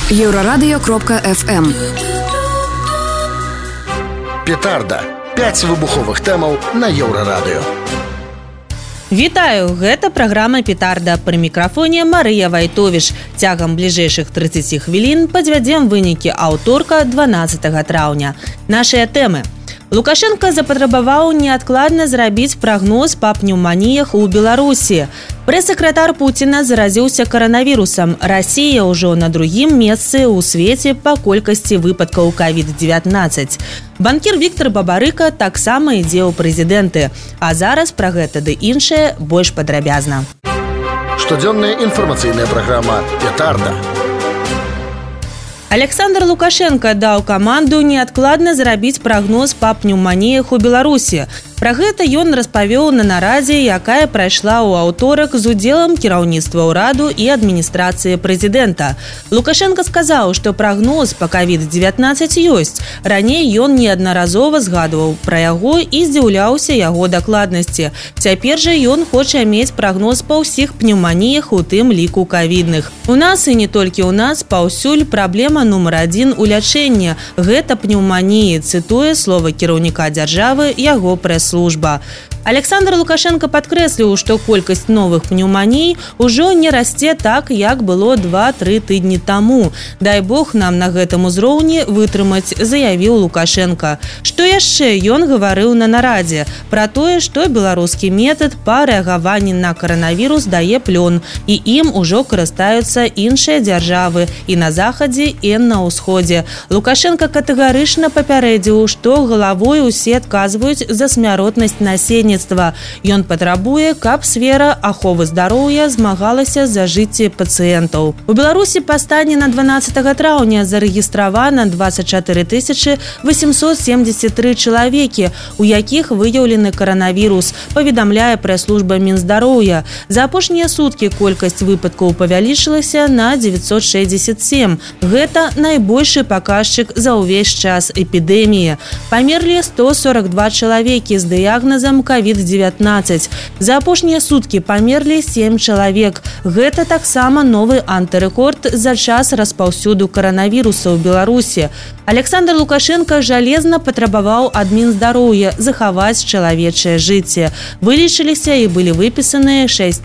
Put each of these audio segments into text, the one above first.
Еўрарадыё.FM. Петарда. 5 выбуховых тэмаў на Еўрарадыё. Вітаю, гэта праграма «Петарда». Пры мікрафоне Марыя Вайтовіш. Цягам бліжэйшых 30 хвілін падвядзем вынікі аўторка 12 траўня. Нашыя тэмы. Лукашенко запатрабаваў неадкладна зрабіць прагноз па пнеўманіях у Беларусі. Прэс-сакратар Пуціна заразіўся каранавірусам. Расія ўжо на другім месцы ў свеце па колькасці выпадкаў COVID-19. Банкір Віктор Бабарыка таксама ідзе ў прэзідэнты. А зараз пра гэта ды іншае больш падрабязна. Штодзённая інфармацыйная праграма «Петарда». Александр Лукашенко даў каманду неадкладна зрабіць прагноз па пнеўманіях у Беларусі. Пра гэта ён распавёў на нарадзе, якая прайшла ў аўторак з удзелам кіраўніцтва ўраду і адміністрацыі прэзідэнта. Лукашенко сказаў, што прагноз па COVID-19 ёсць. Раней ён неаднаразова згадваў пра яго і здзіўляўся яго дакладнасці. Цяпер жа ён хоча мець прагноз па ўсіх пнеўманіях, у тым ліку ковідных. У нас і не толькі ў нас паўсюль праблема нумар 1 у лячэнні. Гэта пнеўманіі, цытуе слова кіраўніка дзяржавы яго прэс-служба. Александр Лукашенко падкрэсліў, што колькасць новых пнеўманій ужо не расце так, як было 2-3 тыдні таму. Дай Бог нам на гэтым узроўні вытрымаць, заявіў Лукашенко. Што яшчэ ён гаварыў на нарадзе? Пра тое, што беларускі метад па рэагаванні на каранавірус дае плён, і ім ужо карыстаюцца іншыя дзяржавы і на захадзе, і на ўсходзе. Лукашенко катэгарычна папярэдзіў, што галавой усе адказваюць за смяротнасць насельніцтва. Ён патрабуе, каб сфера аховы здароўя змагалася за жыцці пацыентаў. У Беларусі па стане на 12 траўня зарэгістравана 24 873 чалавекі, у якіх выяўлены каранавірус, паведамляе прэс-служба Мінздароўя. За апошнія суткі колькасць выпадкаў павялічылася на 967. Гэта найбольшы паказчык за ўвесь час эпідэміі. Памерлі 142 чалавекі з дыягназам COVID-19. За апошнія суткі памерлі 7 чалавек. Гэта таксама новы антырэкорд за час распаўсюду каранавіруса ў Беларусі. Александр Лукашенко жалезна патрабаваў ад Мінздароўя захаваць чалавечае жыцце. Вылічыліся і былі выпісаныя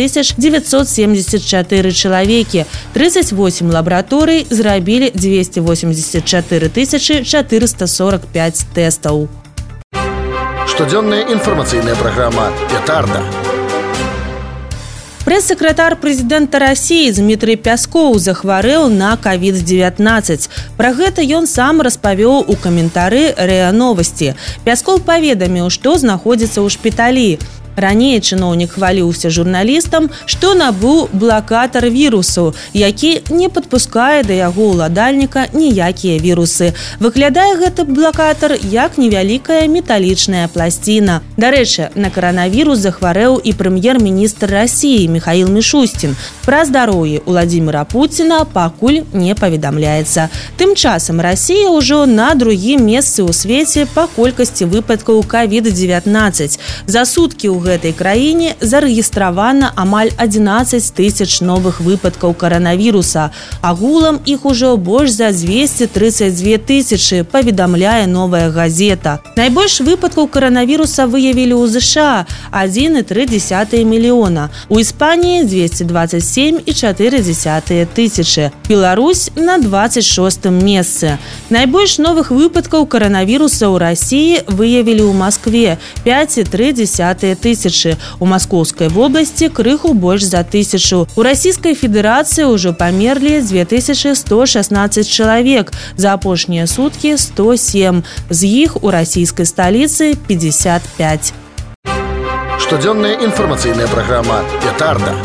6974 чалавекі. 38 лабараторый зрабілі 284 445 тэстаў. Штодзённая інфармацыйная праграма «Петарда». Прэс-сакратар прэзідэнта Расіі Дмітрый Пяскоў захварэў на COVID-19. Пра гэта ён сам распавёў у каментары РИА Новости. Пяскоў паведаміў, што знаходзіцца ў шпіталі. Раней чыноўнік хваліўся журналістам, што набыў блакатар вірусу, які не падпускае да яго ўладальніка ніякія вірусы. Выглядае гэты блакатар як невялікая металічная пласціна. Дарэчы, на каранавірус захварэў і прэм'ер-міністр Расіі Михаил Мишустин. Пра здароўе Владимира Пуціна пакуль не паведамляецца. Тым часам Расія ўжо на другім месцы ў свеце па колькасці выпадкаў COVID-19. За суткі ў гэтай краіне зарэгістравана амаль 11 тысяч новых выпадкаў каранавіруса. Агулам іх ужо больш за 232 тысячы, паведамляе «Новая газета». Найбольш выпадкаў каранавіруса выявілі ў ЗША – 1,3 мільёна. У Іспаніі – 227,4 тысячы. Беларусь на 26 месцы. Найбольш новых выпадкаў каранавіруса ў Расіі выявілі ў Маскве – 5,3 тысячы. У Маскоўскай вобласці крыху больш за 1000. У Расійскай Федэрацыі ўжо памерлі 2116 чалавек. За апошнія суткі 107. З іх у расійскай сталіцы 55. Штодзённая інфармацыйная праграма «Петарда».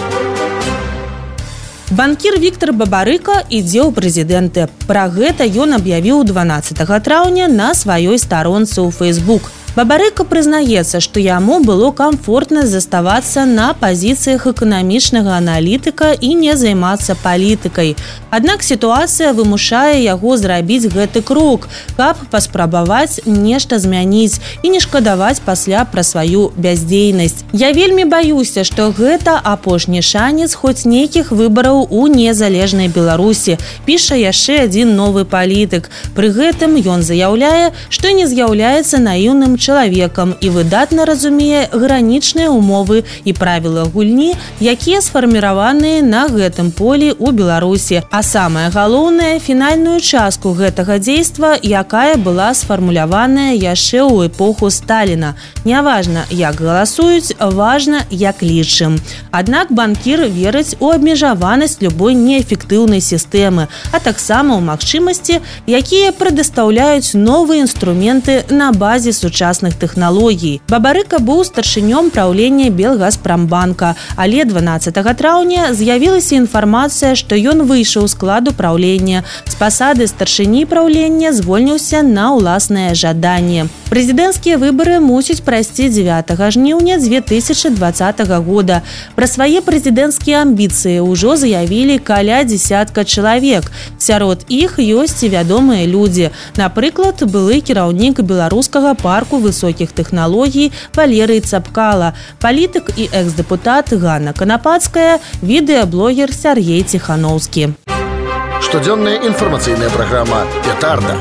Банкір Віктор Бабарыка ідзе ў прэзідэнты. Пра гэта ён аб'явіў 12 траўня на сваёй старонцы ў Facebook. Бабарыка прызнаецца, што яму было комфортна заставацца на пазіцыях эканамічнага аналітыка і не займацца палітыкай. Аднак сітуацыя вымушае яго зрабіць гэты крок, каб паспрабаваць нешта змяніць і не шкадаваць пасля пра сваю бяздзейнасць. Я вельмі баюся, што гэта апошні шанец хоць нейкіх выбараў у незалежнай Беларусі, піша яшчэ адзін новы палітык. Пры гэтым ён заяўляе, што не з'яўляецца наіўным чалавекам і выдатна разумее гранічныя умовы і правілы гульні, якія сфарміраваныя на гэтым полі ў Беларусі. А самае галоўнае, фінальную частку гэтага дзейства, якая была сфармуляваная яшчэ ў эпоху Сталіна. Няважна, як галасуюць, важна, як лічым. Аднак банкір верыць у абмежаванасць любой неэфектыўнай сістэмы, а таксама ў магчымасці, якія прадастаўляюць новыя інструменты на базе сучасных тэхналогій. Бабарыка быў старшынём праўлення Белгазпрамбанка, але 12 траўня з'явілася інфармацыя, што ён выйшаў з складу праўлення. З пасады старшыні праўлення звольніўся на ўласнае жаданне. Прэзідэнцкія выбары мусяць прайсці 9 жніўня 2020 года. Пра свае прэзідэнцкія амбіцыі ўжо заявілі каля дзесятка чалавек. Сярод іх ёсць і вядомыя людзі. Напрыклад, былы кіраўнік беларускага парку высокіх тэхналогій Валерый Цапкала, палітык і экс-дэпутат Ганна Канапацкая, відэаблогер Сяргей Ціханаўскі. Штодзённая інфармацыйная праграма «Петарда».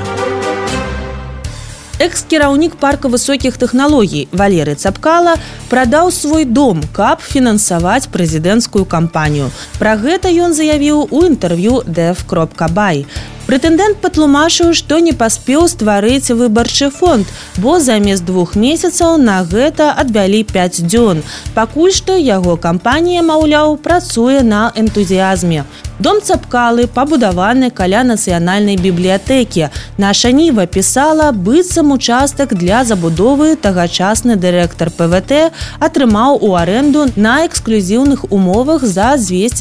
Экс-кіраўнік парка высокіх тэхналогій Валерый Цапкала прадаў свой дом, каб фінансаваць прэзідэнцкую кампанію. Пра гэта ён заявіў у інтэрв'ю dev.by. Прэтэндэнт патлумачыў, што не паспеў стварыць выбарчы фонд, бо замест 2 месяцаў на гэта адвялі 5 дзён. Пакуль што яго кампанія, маўляў, працуе на энтузіязме. Дом Цапкалы пабудаваны каля нацыянальнай бібліятэкі. Наша Ніва пісала, быццам участак для забудовы тагачасны дырэктар ПВТ атрымаў у арэнду на эксклюзіўных умовах за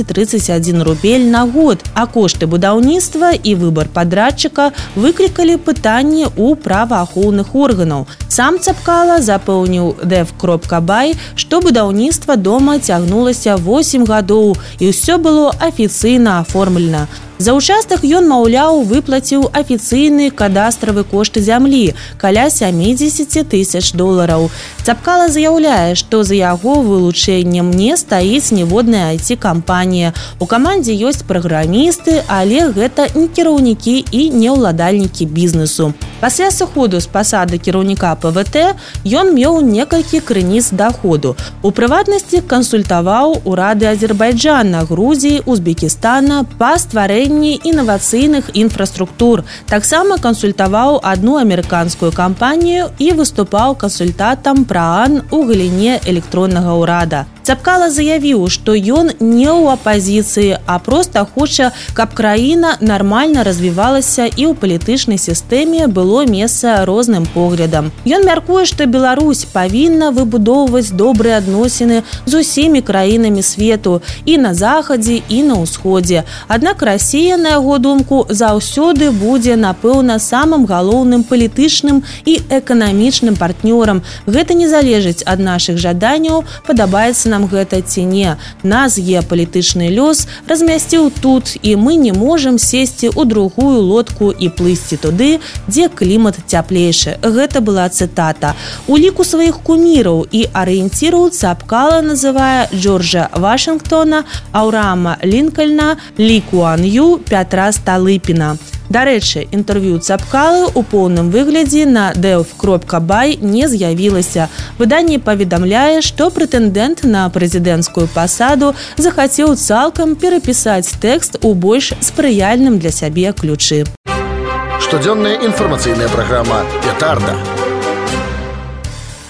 231 рубель на год, а кошты будаўніцтва і выбар падрадчыка выклікалі пытанні ў праваахоўных органаў. Сам Цапкала запэўніў dev.by, што будаўніцтва дома цягнулася 8 гадоў і ўсё было афіцыйна аформлена. За участак ён, маўляў, выплаціў афіцыйны кадастравы кошт зямлі каля $70 000. Цапкала заяўляе, што за яго вылучэннем не стаіць ніводная IT-кампанія. У камандзе ёсць праграмісты, але гэта не кіраўнікі і не ўладальнікі бізнесу. Пасля сыходу з пасады кіраўніка ПВТ ён меў некалькі крыніц даходу. У прыватнасці кансультаваў урады Азербайджана, Грузіі, Узбекістана па стварэнні інавацыйных інфраструктур. Таксама кансультаваў адну амерыканскую кампанію і выступаў кансультатам ПРААН у галіне электроннага ўрада. Цапкала заявіў, што ён не ў апазіцыі, а проста хоча, каб краіна нармальна развівалася і ў палітычнай сістэме было месца розным поглядам. Ён мяркуе, што Беларусь павінна выбудоўваць добрыя адносіны з усімі краінамі свету і на захадзе, і на ўсходзе. Аднак Расія, на яго думку, заўсёды будзе, напэўна, самым галоўным палітычным і эканамічным партнёрам. Гэта не залежыць ад нашых жаданняў, падабаецца нам гэта ці не. Нас геапалітычны лёс размясціў тут, і мы не можам сесці ў другую лодку і плысці туды, дзе клімат цяплейшы. Гэта была цытата. У ліку сваіх куміраў і арыенціраў Цапкала называе Джорджа Вашынгтона, Аўраама Лінкальна, Лі Куан Ю, Пятра Сталыпіна. Дарэчы, інтэрв'ю Цапкалы ў поўным выглядзе на dev.by не з'явілася. Выданне паведамляе, што прэтэндэнт на прэзідэнцкую пасаду захацеў цалкам перапісаць тэкст у больш спрыяльным для сябе ключы. Штодзённая інфармацыйная праграма «Петарда».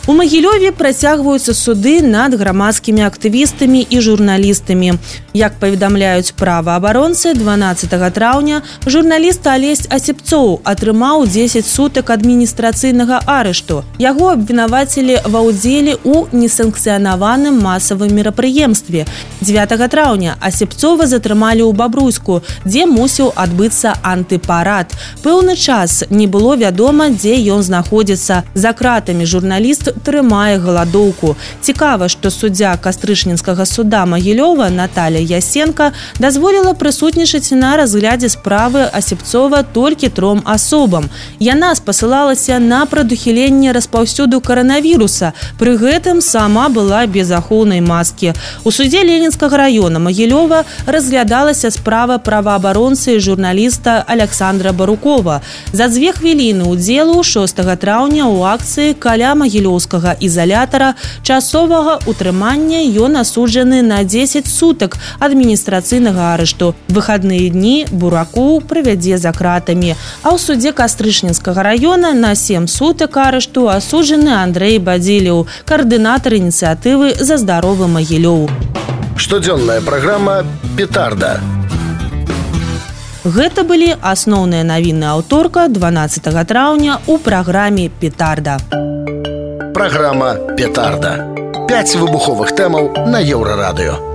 У Магілёве працягваюцца суды над грамадскімі актывістамі і журналістамі. Як паведамляюць праваабаронцы, 12 траўня журналіст Алесь Асіпцоў атрымаў 10 сутак адміністрацыйнага арышту. Яго абвінавацілі ва ўдзеле ў несанкцыянаваным масавым мерапрыемстве. 9 траўня Асіпцова затрымалі ў Бабруйску, дзе мусіў адбыцца антыпарад. Пэўны час не было вядома, дзе ён знаходзіцца. За кратамі журналіст трымае галадоўку. Цікава, што суддзя Кастрычнінскага суда Магілёва Наталя Ясенка дазволіла прысутнічаць на разглядзе справы Асіпцова толькі 3 асобам. Яна спасылалася на прадухіленне распаўсюду каранавіруса. Пры гэтым сама была без ахоўнай маскі. У судзе Ленінскага раёна Магілёва разглядалася справа праваабаронцы і журналіста Александра Барукова. За 2 хвіліны ўдзелу 6 траўня ў акцыі каля магілёўскага ізалятара часовага утрымання ён асуджаны на 10 сутак адміністрацыйнага арышту. Выхадныя дні Буракоў правядзе за кратамі. А ў судзе Кастрычнінскага раёна на 7 сутак арышту асуджаны Андрэй Бадзілеў, каардынатар ініцыятывы «За здаровы Магілёў». Штодзённая праграма «Петарда». Гэта былі асноўныя навіны аўторка 12 траўня ў праграме «Петарда». Программа «Петарда». 5 выбуховых тэмаў на Еўрарадыё.